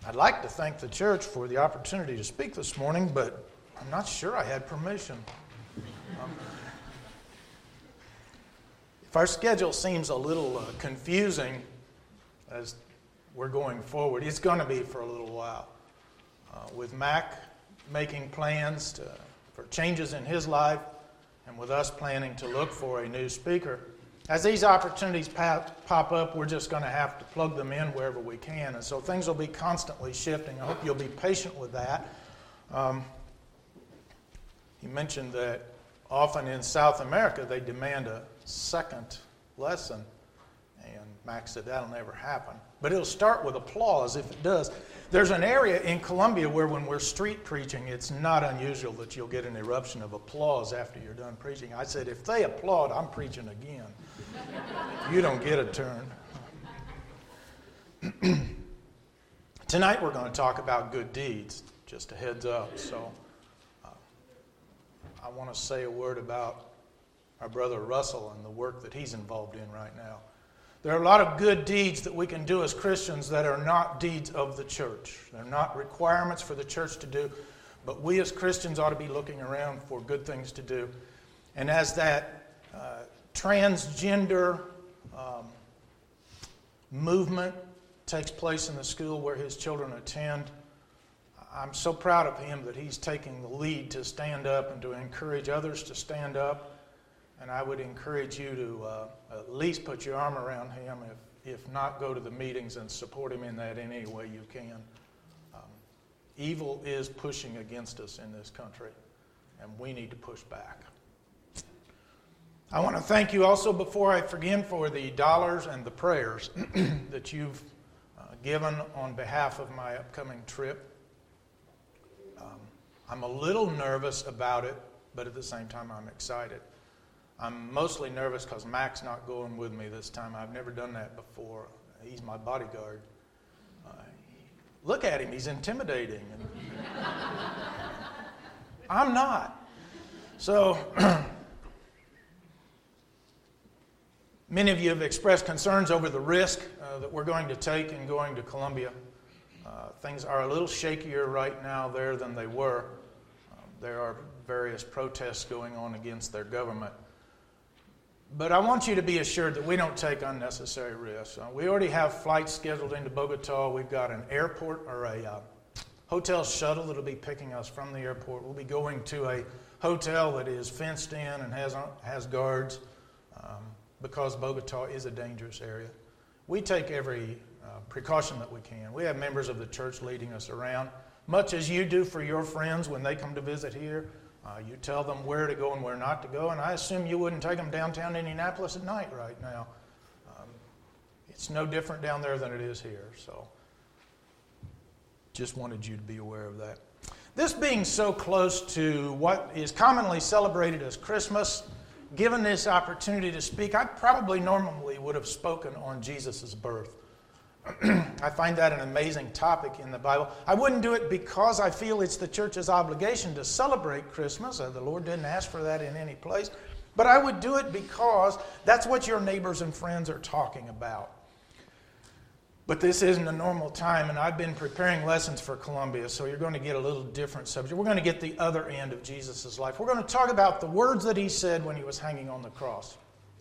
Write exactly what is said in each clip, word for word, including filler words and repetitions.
I'd like to thank the church for the opportunity to speak this morning, but I'm not sure I had permission. Um, if our schedule seems a little uh, confusing as we're going forward, it's going to be for a little while. Uh, with Mac making plans to, for changes in his life, and with us planning to look for a new speaker, as these opportunities pop, pop up, we're just going to have to plug them in wherever we can. And so things will be constantly shifting. I hope you'll be patient with that. Um, he mentioned that often in South America they demand a second lesson. And Max said that'll never happen. But it'll start with applause if it does. There's an area in Colombia where when we're street preaching, it's not unusual that you'll get an eruption of applause after you're done preaching. I said, if they applaud, I'm preaching again. You don't get a turn. Tonight we're going to talk about good deeds, just a heads up. So uh, I want to say a word about our brother Russell and the work that he's involved in right now. There are a lot of good deeds that we can do as Christians that are not deeds of the church. They're not requirements for the church to do, but we as Christians ought to be looking around for good things to do. And as that uh, transgender um, movement takes place in the school where his children attend, I'm so proud of him that he's taking the lead to stand up and to encourage others to stand up. And I would encourage you to uh, at least put your arm around him, if, if not, go to the meetings and support him in that in any way you can. Um, evil is pushing against us in this country, and we need to push back. I want to thank you also, before I forget, for the dollars and the prayers that you've uh, given on behalf of my upcoming trip. Um, I'm a little nervous about it, but at the same time I'm excited. I'm mostly nervous because Mac's not going with me this time. I've never done that before. He's my bodyguard. Uh, look at him. He's intimidating. I'm not. So many of you have expressed concerns over the risk uh, that we're going to take in going to Colombia. Uh, things are a little shakier right now there than they were. Uh, there are various protests going on against their government. But I want you to be assured that we don't take unnecessary risks. Uh, we already have flights scheduled into Bogota. We've got an airport or a uh, hotel shuttle that will be picking us from the airport. We'll be going to a hotel that is fenced in and has has guards um, because Bogota is a dangerous area. We take every uh, precaution that we can. We have members of the church leading us around, much as you do for your friends when they come to visit here. Uh, you tell them where to go and where not to go, and I assume you wouldn't take them downtown Indianapolis at night right now. Um, it's no different down there than it is here, so just wanted you to be aware of that. This being so close to what is commonly celebrated as Christmas, given this opportunity to speak, I probably normally would have spoken on Jesus' birth. I find that an amazing topic in the Bible. I wouldn't do it because I feel it's the church's obligation to celebrate Christmas. Uh, the Lord didn't ask for that in any place. But I would do it because that's what your neighbors and friends are talking about. But this isn't a normal time, and I've been preparing lessons for Columbia, so you're going to get a little different subject. We're going to get the other end of Jesus' life. We're going to talk about the words that he said when he was hanging on the cross.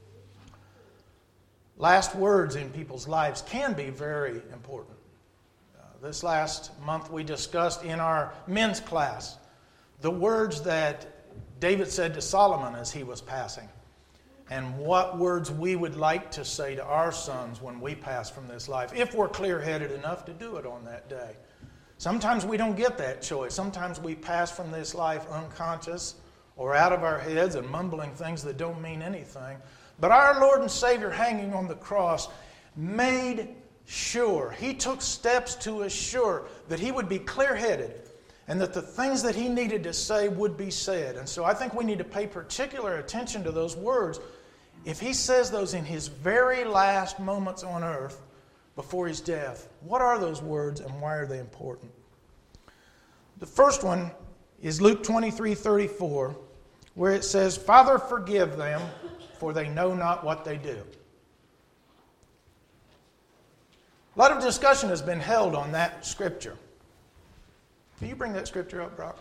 Last words in people's lives can be very important. Uh, this last month we discussed in our men's class the words that David said to Solomon as he was passing, and what words we would like to say to our sons when we pass from this life, if we're clear-headed enough to do it on that day. Sometimes we don't get that choice. Sometimes we pass from this life unconscious or out of our heads and mumbling things that don't mean anything. But our Lord and Savior hanging on the cross made sure, he took steps to assure that he would be clear-headed and that the things that he needed to say would be said. And so I think we need to pay particular attention to those words. If he says those in his very last moments on earth before his death, what are those words and why are they important? The first one is Luke twenty-three thirty-four, where it says, "Father, forgive them, for they know not what they do." A lot of discussion has been held on that scripture. Can you bring that scripture up, Brock?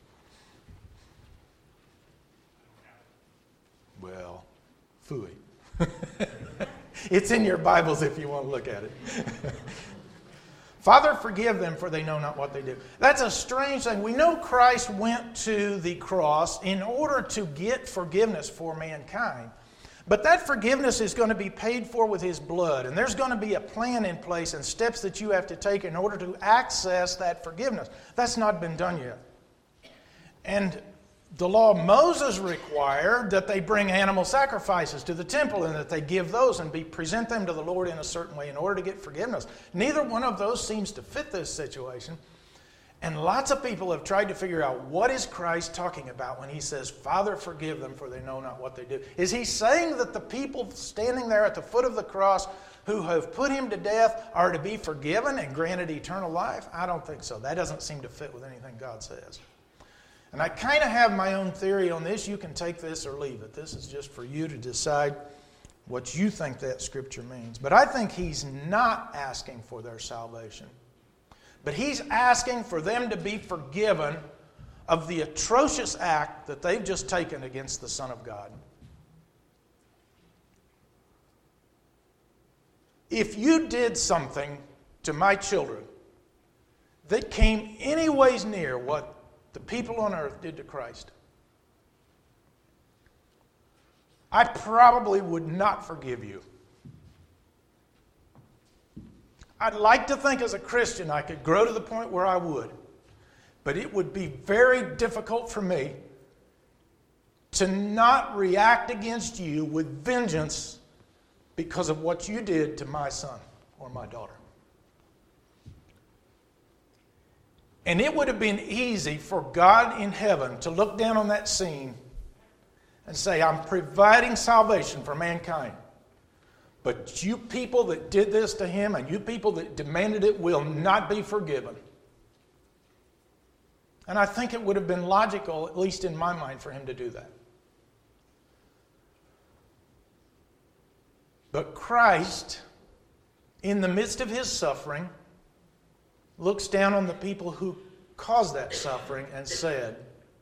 Well, phooey. It's in your Bibles if you want to look at it. Father, forgive them, for they know not what they do. That's a strange thing. We know Christ went to the cross in order to get forgiveness for mankind. But that forgiveness is going to be paid for with His blood. And there's going to be a plan in place and steps that you have to take in order to access that forgiveness. That's not been done yet. And the law of Moses required that they bring animal sacrifices to the temple and that they give those and be, present them to the Lord in a certain way in order to get forgiveness. Neither one of those seems to fit this situation. And lots of people have tried to figure out, what is Christ talking about when He says, Father, forgive them, for they know not what they do? Is He saying that the people standing there at the foot of the cross who have put Him to death are to be forgiven and granted eternal life? I don't think so. That doesn't seem to fit with anything God says. And I kind of have my own theory on this. You can take this or leave it. This is just for you to decide what you think that scripture means. But I think He's not asking for their salvation. But He's asking for them to be forgiven of the atrocious act that they've just taken against the Son of God. If you did something to my children that came any ways near what the people on earth did to Christ, I probably would not forgive you. I'd like to think as a Christian I could grow to the point where I would. But it would be very difficult for me to not react against you with vengeance because of what you did to my son or my daughter. And it would have been easy for God in heaven to look down on that scene and say, I'm providing salvation for mankind. But you people that did this to Him and you people that demanded it will not be forgiven. And I think it would have been logical, at least in my mind, for Him to do that. But Christ, in the midst of His suffering, looks down on the people who caused that suffering and said,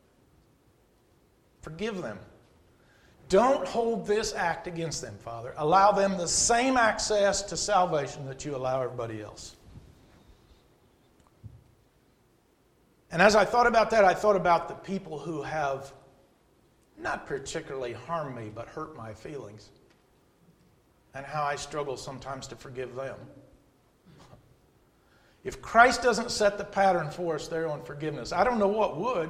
forgive them. Don't hold this act against them, Father. Allow them the same access to salvation that you allow everybody else. And as I thought about that, I thought about the people who have not particularly harmed me, but hurt my feelings. And how I struggle sometimes to forgive them. If Christ doesn't set the pattern for us there on forgiveness, I don't know what would.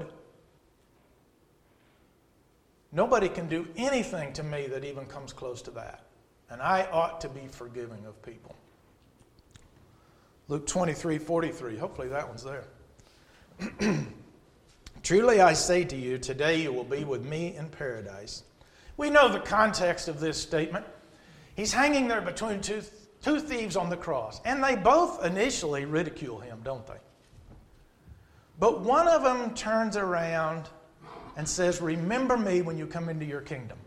Nobody can do anything to me that even comes close to that. And I ought to be forgiving of people. Luke twenty-three forty-three. Hopefully that one's there. Truly I say to you, today you will be with me in paradise. We know the context of this statement. He's hanging there between two, two thieves on the cross. And they both initially ridicule Him, don't they? But one of them turns around and says, remember me when you come into your kingdom.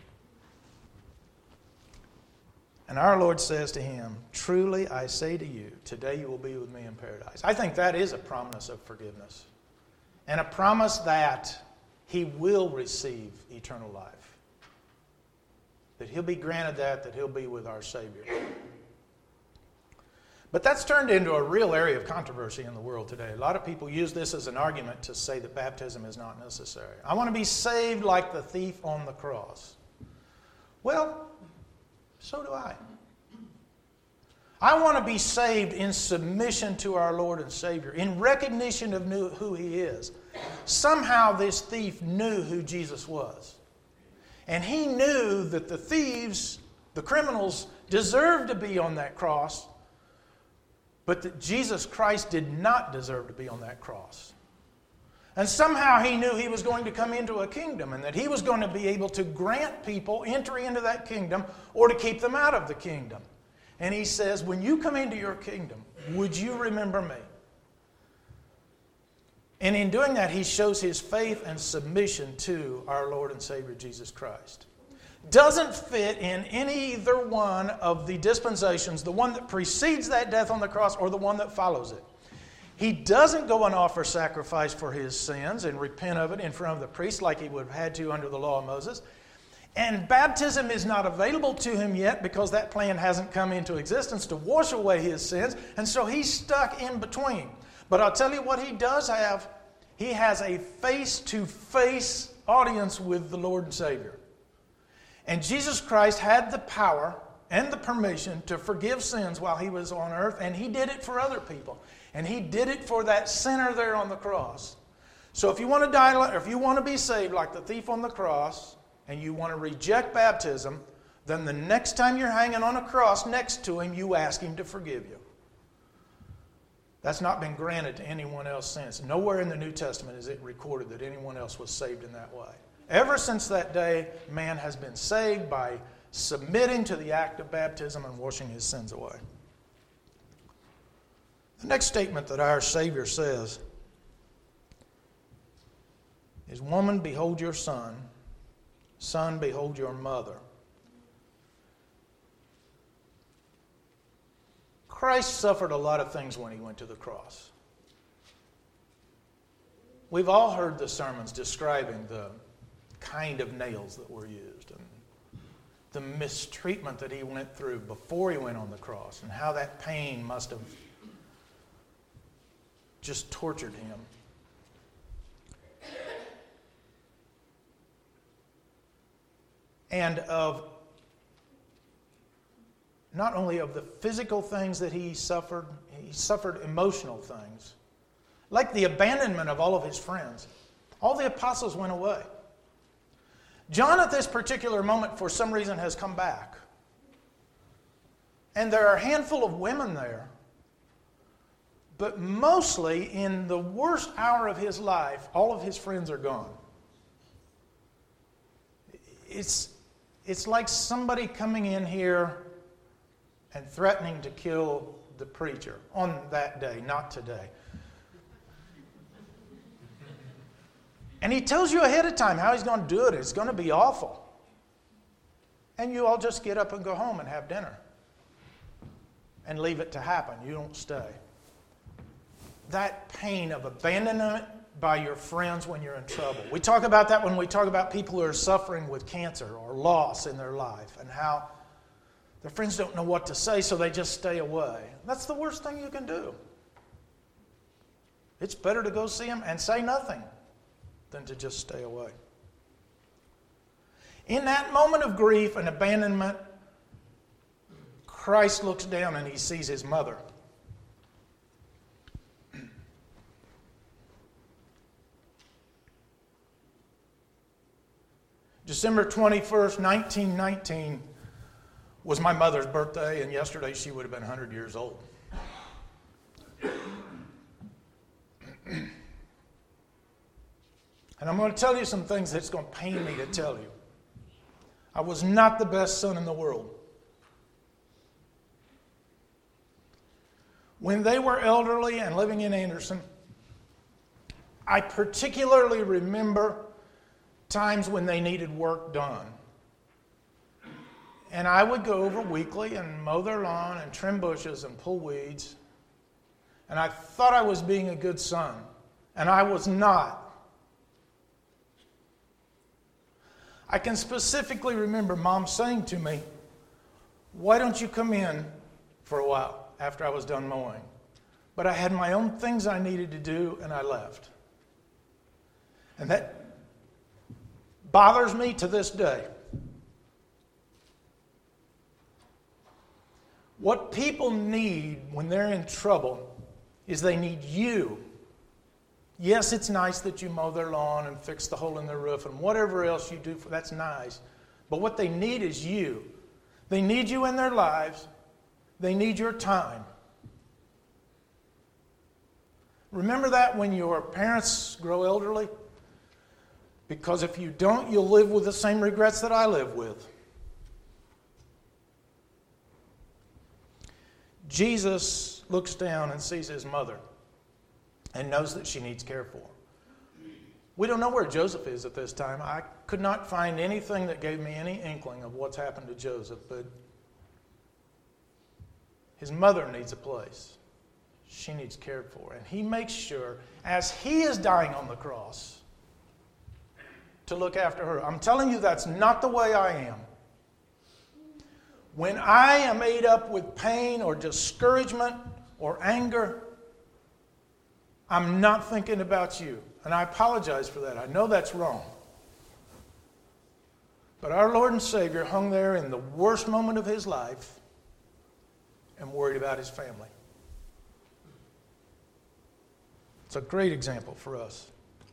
And our Lord says to him, truly I say to you, today you will be with me in paradise. I think that is a promise of forgiveness. And a promise that he will receive eternal life. That he'll be granted that, that he'll be with our Savior. But that's turned into a real area of controversy in the world today. A lot of people use this as an argument to say that baptism is not necessary. I want to be saved like the thief on the cross. Well, so do I. I want to be saved in submission to our Lord and Savior, in recognition of who He is. Somehow this thief knew who Jesus was. And he knew that the thieves, the criminals, deserved to be on that cross, but that Jesus Christ did not deserve to be on that cross. And somehow he knew he was going to come into a kingdom and that he was going to be able to grant people entry into that kingdom or to keep them out of the kingdom. And he says, when you come into your kingdom, would you remember me? And in doing that, he shows his faith and submission to our Lord and Savior Jesus Christ. doesn't fit in any either one of the dispensations, the one that precedes that death on the cross or the one that follows it. He doesn't go and offer sacrifice for his sins and repent of it in front of the priest like he would have had to under the law of Moses. And baptism is not available to him yet because that plan hasn't come into existence to wash away his sins. And so he's stuck in between. But I'll tell you what he does have. He has a face-to-face audience with the Lord and Savior. And Jesus Christ had the power and the permission to forgive sins while he was on earth. And he did it for other people. And he did it for that sinner there on the cross. So if you want to die, or if you want to be saved like the thief on the cross, and you want to reject baptism, then the next time you're hanging on a cross next to him, you ask him to forgive you. That's not been granted to anyone else since. Nowhere in the New Testament is it recorded that anyone else was saved in that way. Ever since that day, man has been saved by submitting to the act of baptism and washing his sins away. The next statement that our Savior says is, "Woman, behold your son. Son, behold your mother." Christ suffered a lot of things when he went to the cross. We've all heard the sermons describing the kind of nails that were used and the mistreatment that he went through before he went on the cross and how that pain must have just tortured him. And of not only of the physical things that he suffered, he suffered emotional things. Like the abandonment of all of his friends. All the apostles went away. John at this particular moment for some reason has come back. And there are a handful of women there. But mostly in the worst hour of his life, all of his friends are gone. It's It's like somebody coming in here and threatening to kill the preacher on that day, not today. And he tells you ahead of time how he's going to do it. It's going to be awful. And you all just get up and go home and have dinner. And leave it to happen. You don't stay. That pain of abandonment by your friends when you're in trouble. We talk about that when we talk about people who are suffering with cancer or loss in their life and how their friends don't know what to say, so they just stay away. That's the worst thing you can do. It's better to go see them and say nothing than to just stay away. In that moment of grief and abandonment, Christ looks down and he sees his mother. December twenty-first, nineteen nineteen was my mother's birthday, and yesterday she would have been one hundred years old. And I'm going to tell you some things that's going to pain me to tell you. I was not the best son in the world. When they were elderly and living in Anderson, I particularly remember times when they needed work done. And I would go over weekly and mow their lawn and trim bushes and pull weeds. And I thought I was being a good son. And I was not. I can specifically remember Mom saying to me, "Why don't you come in for a while after I was done mowing?" But I had my own things I needed to do, and I left. And that bothers me to this day. What people need when they're in trouble is they need you. Yes, it's nice that you mow their lawn and fix the hole in their roof and whatever else you do, for that's nice. But what they need is you. They need you in their lives. They need your time. Remember that when your parents grow elderly? Because if you don't, you'll live with the same regrets that I live with. Jesus looks down and sees his mother and knows that she needs care for. We don't know where Joseph is at this time. I could not find anything that gave me any inkling of what's happened to Joseph, but his mother needs a place. She needs cared for. And he makes sure, as he is dying on the cross, to look after her. I'm telling you, that's not the way I am. When I am ate up with pain or discouragement or anger, I'm not thinking about you. And I apologize for that. I know that's wrong. But our Lord and Savior hung there in the worst moment of his life and worried about his family. It's a great example for us.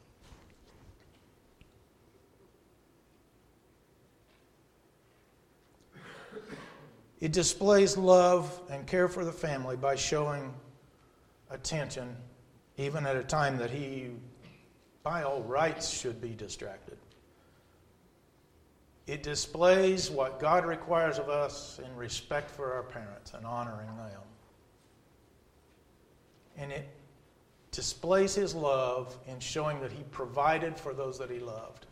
It displays love and care for the family by showing attention, even at a time that he, by all rights, should be distracted. It displays what God requires of us in respect for our parents and honoring them. And it displays his love in showing that he provided for those that he loved.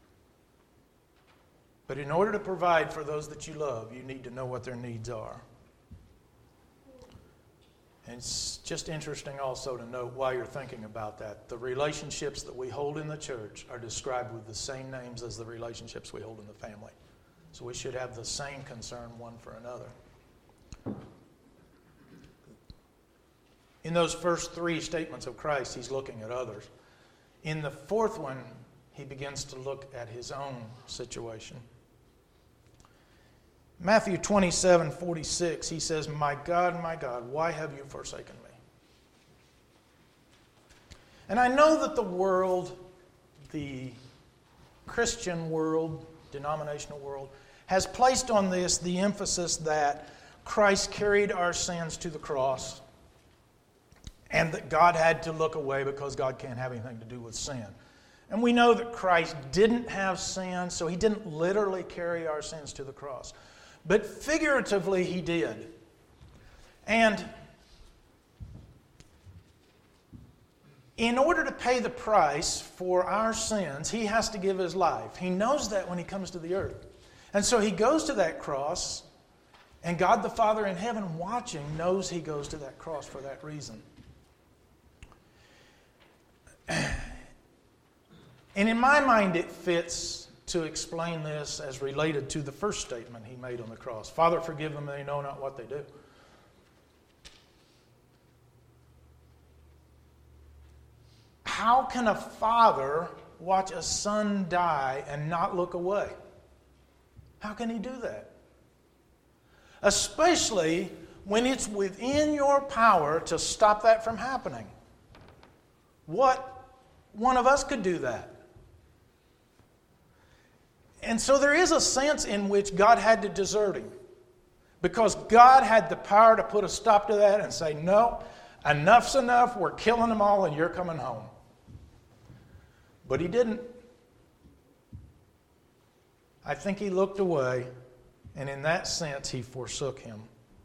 But in order to provide for those that you love, you need to know what their needs are. And it's just interesting also to note, while you're thinking about that, the relationships that we hold in the church are described with the same names as the relationships we hold in the family. So we should have the same concern one for another. In those first three statements of Christ, he's looking at others. In the fourth one, he begins to look at his own situation. Matthew twenty-seven forty-six, he says, "My God, my God, why have you forsaken me?" And I know that the world, the Christian world, denominational world, has placed on this the emphasis that Christ carried our sins to the cross and that God had to look away because God can't have anything to do with sin. And we know that Christ didn't have sin, so he didn't literally carry our sins to the cross. But figuratively, he did. And in order to pay the price for our sins, he has to give his life. He knows that when he comes to the earth. And so he goes to that cross, and God the Father in heaven watching knows he goes to that cross for that reason. And in my mind, it fits to explain this as related to the first statement he made on the cross. "Father, forgive them, they know not what they do." How can a father watch a son die and not look away? How can he do that? Especially when it's within your power to stop that from happening. What one of us could do that? And so there is a sense in which God had to desert him, because God had the power to put a stop to that and say, "No, enough's enough, we're killing them all and you're coming home." But he didn't. I think he looked away, and in that sense he forsook him.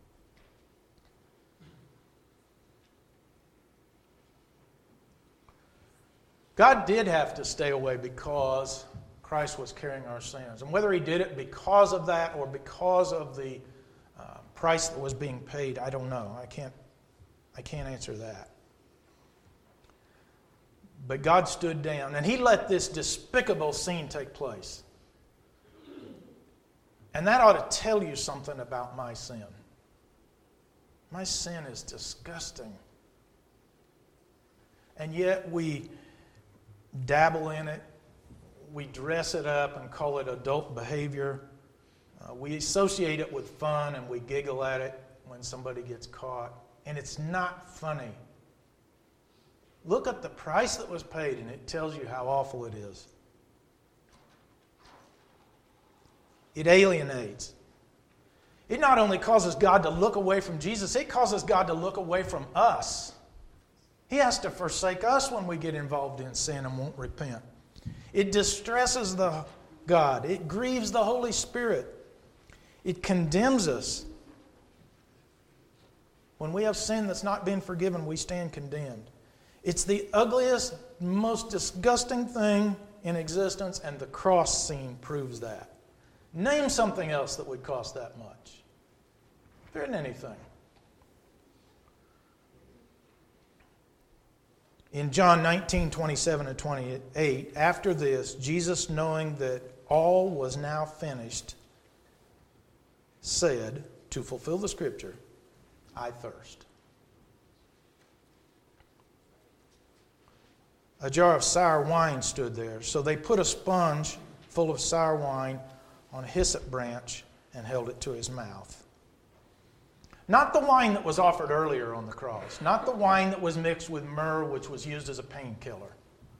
God did have to stay away because Christ was carrying our sins. And whether he did it because of that or because of the uh, price that was being paid, I don't know. I can't, I can't answer that. But God stood down, and he let this despicable scene take place. And that ought to tell you something about my sin. My sin is disgusting. And yet we dabble in it. We dress it up and call it adult behavior. Uh, we associate it with fun, and we giggle at it when somebody gets caught. And it's not funny. Look at the price that was paid, and it tells you how awful it is. It alienates. It not only causes God to look away from Jesus, it causes God to look away from us. He has to forsake us when we get involved in sin and won't repent. It distresses the God. It grieves the Holy Spirit. It condemns us. When we have sin that's not been forgiven, we stand condemned. It's the ugliest, most disgusting thing in existence, and the cross scene proves that. Name something else that would cost that much. There isn't anything. In John nineteen, twenty-seven and twenty-eight, after this, Jesus, knowing that all was now finished, said, to fulfill the Scripture, I thirst. A jar of sour wine stood there, so they put a sponge full of sour wine on a hyssop branch and held it to his mouth. Not the wine that was offered earlier on the cross, not the wine that was mixed with myrrh, which was used as a painkiller.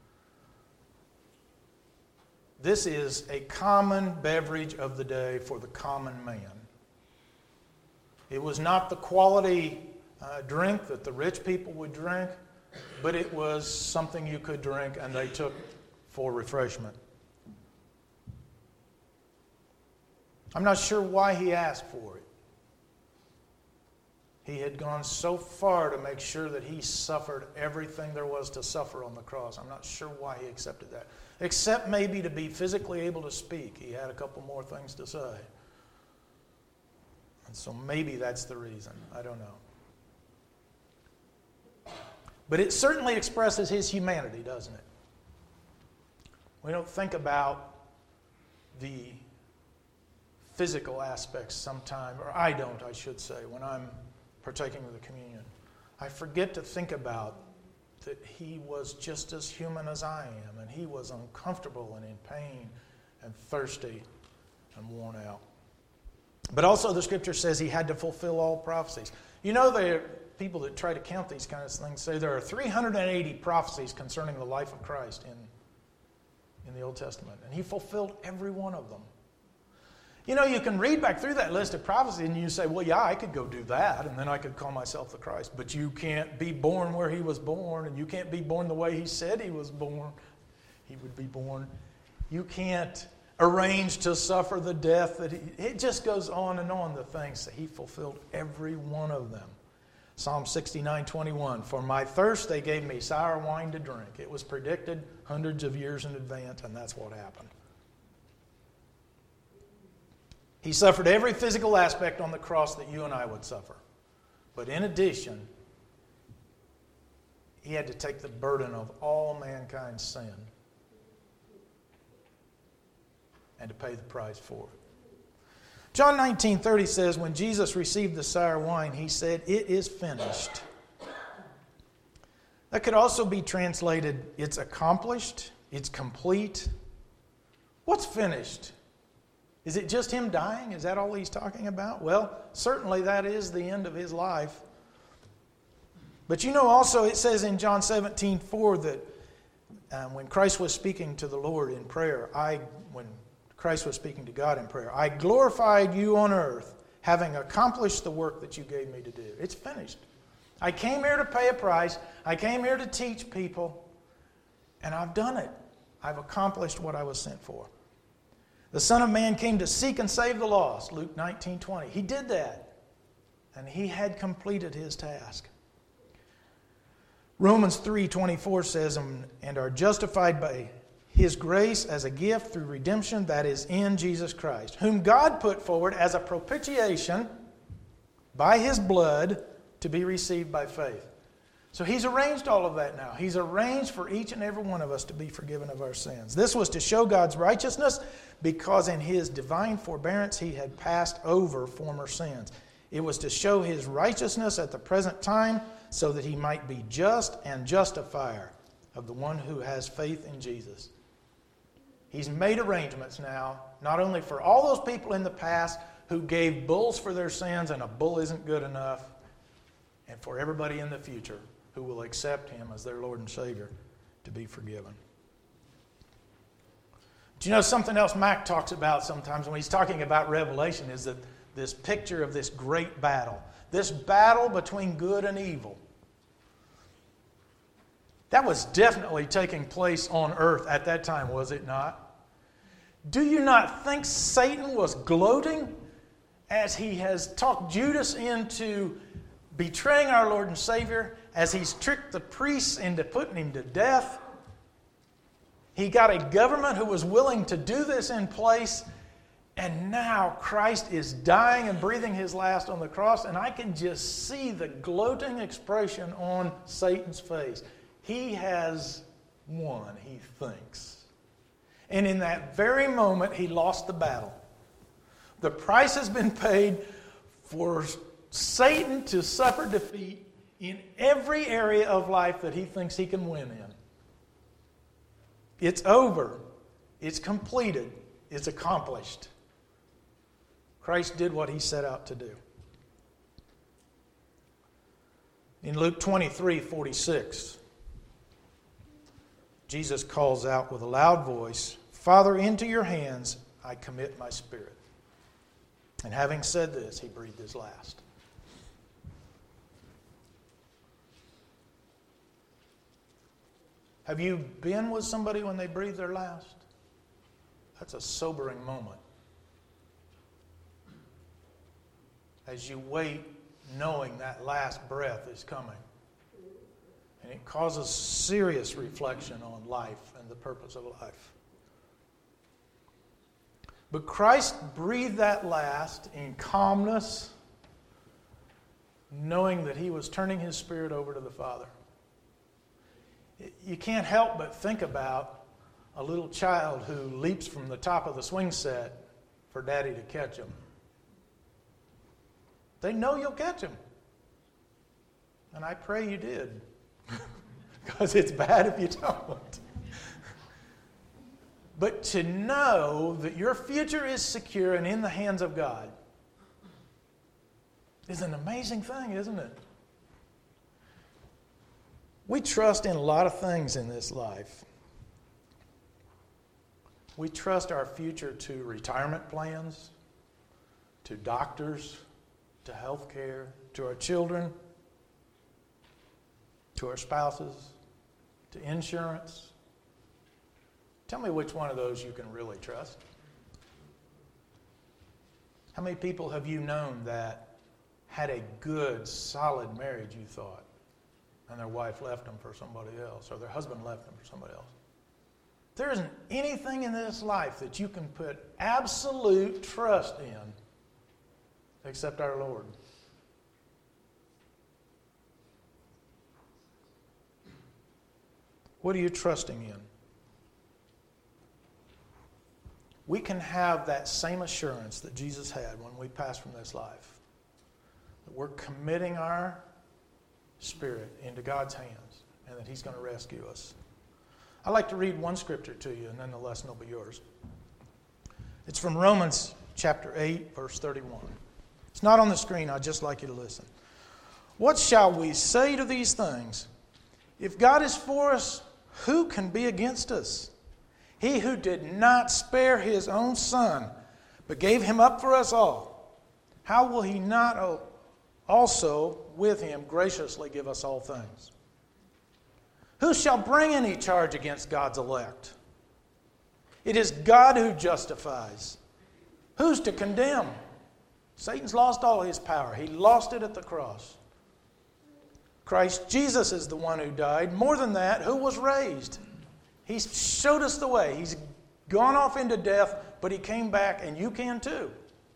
This is a common beverage of the day for the common man. It was not the quality uh, drink that the rich people would drink, but it was something you could drink and they took for refreshment. I'm not sure why he asked for it. He had gone so far to make sure that he suffered everything there was to suffer on the cross. I'm not sure why he accepted that. Except maybe to be physically able to speak. He had a couple more things to say. And so maybe that's the reason. I don't know. But it certainly expresses his humanity, doesn't it? We don't think about the physical aspects sometimes, or I don't, I should say, when I'm partaking of the communion. I forget to think about that he was just as human as I am, and he was uncomfortable and in pain and thirsty and worn out. But also the Scripture says he had to fulfill all prophecies. You know, there are people that try to count these kinds of things say there are three hundred eighty prophecies concerning the life of Christ in, in the Old Testament, and he fulfilled every one of them. You know, you can read back through that list of prophecies and you say, well, yeah, I could go do that, and then I could call myself the Christ. But you can't be born where he was born, and you can't be born the way he said he was born. He would be born. You can't arrange to suffer the death that he... It just goes on and on, the things that he fulfilled, every one of them. Psalm sixty-nine, twenty-one, for my thirst they gave me sour wine to drink. It was predicted hundreds of years in advance, and that's what happened. He suffered every physical aspect on the cross that you and I would suffer. But in addition, he had to take the burden of all mankind's sin and to pay the price for it. John nineteen thirty says, when Jesus received the sour wine, he said, it is finished. That could also be translated, it's accomplished, it's complete. What's finished? Is it just him dying? Is that all he's talking about? Well, certainly that is the end of his life. But you know also it says in John seventeen four that um, when Christ was speaking to the Lord in prayer, I, when Christ was speaking to God in prayer, I glorified you on earth, having accomplished the work that you gave me to do. It's finished. I came here to pay a price. I came here to teach people, and I've done it. I've accomplished what I was sent for. The Son of Man came to seek and save the lost, Luke nineteen twenty. He did that, and he had completed his task. Romans three twenty-four says, and are justified by his grace as a gift through redemption that is in Jesus Christ, whom God put forward as a propitiation by his blood to be received by faith. So he's arranged all of that now. He's arranged for each and every one of us to be forgiven of our sins. This was to show God's righteousness because in his divine forbearance he had passed over former sins. It was to show his righteousness at the present time so that he might be just and justifier of the one who has faith in Jesus. He's made arrangements now, not only for all those people in the past who gave bulls for their sins and a bull isn't good enough, and for everybody in the future who will accept him as their Lord and Savior to be forgiven. Do you know something else Mac talks about sometimes when he's talking about Revelation is that this picture of this great battle, this battle between good and evil. That was definitely taking place on earth at that time, was it not? Do you not think Satan was gloating as he has talked Judas into betraying our Lord and Savior, as he's tricked the priests into putting him to death. He got a government who was willing to do this in place, and now Christ is dying and breathing his last on the cross, and I can just see the gloating expression on Satan's face. He has won, he thinks. And in that very moment, he lost the battle. The price has been paid for Satan to suffer defeat in every area of life that he thinks he can win in. It's over. It's completed. It's accomplished. Christ did what he set out to do. In Luke twenty-three forty-six, Jesus calls out with a loud voice, "Father, into your hands I commit my spirit." And having said this, he breathed his last. Have you been with somebody when they breathe their last? That's a sobering moment. As you wait, knowing that last breath is coming. And it causes serious reflection on life and the purpose of life. But Christ breathed that last in calmness, knowing that he was turning his spirit over to the Father. You can't help but think about a little child who leaps from the top of the swing set for daddy to catch him. They know you'll catch him. And I pray you did. Because it's bad if you don't. But to know that your future is secure and in the hands of God is an amazing thing, isn't it? We trust in a lot of things in this life. We trust our future to retirement plans, to doctors, to health care, to our children, to our spouses, to insurance. Tell me which one of those you can really trust. How many people have you known that had a good, solid marriage, you thought, and their wife left them for somebody else, or their husband left them for somebody else? There isn't anything in this life that you can put absolute trust in except our Lord. What are you trusting in? We can have that same assurance that Jesus had when we pass from this life. That we're committing our spirit into God's hands and that he's going to rescue us. I'd like to read one scripture to you and then the lesson will be yours. It's from Romans chapter eight, verse thirty-one. It's not on the screen. I'd just like you to listen. What shall we say to these things? If God is for us, who can be against us? He who did not spare his own son, but gave him up for us all, how will he not also with him graciously give us all things? Who shall bring any charge against God's elect? It is God who justifies. Who's to condemn? Satan's lost all his power. He lost it at the cross. Christ Jesus is the one who died. More than that, who was raised? He showed us the way. He's gone off into death, but he came back, and you can too.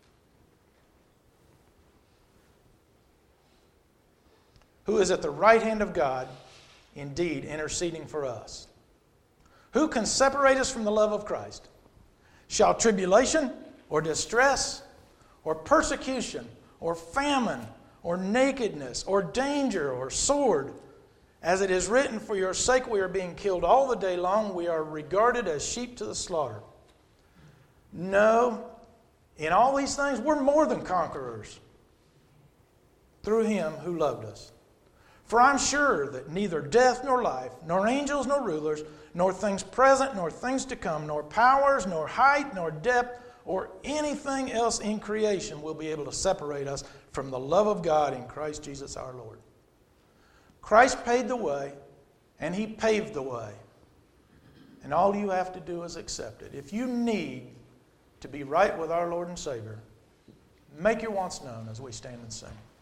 Who is at the right hand of God, indeed interceding for us. Who can separate us from the love of Christ? Shall tribulation or distress or persecution or famine or nakedness or danger or sword? As it is written, for your sake we are being killed all the day long. We are regarded as sheep to the slaughter. No, in all these things we're more than conquerors through him who loved us. For I'm sure that neither death nor life, nor angels nor rulers, nor things present nor things to come, nor powers, nor height, nor depth, or anything else in creation will be able to separate us from the love of God in Christ Jesus our Lord. Christ paid the way, and he paved the way. And all you have to do is accept it. If you need to be right with our Lord and Savior, make your wants known as we stand and sing.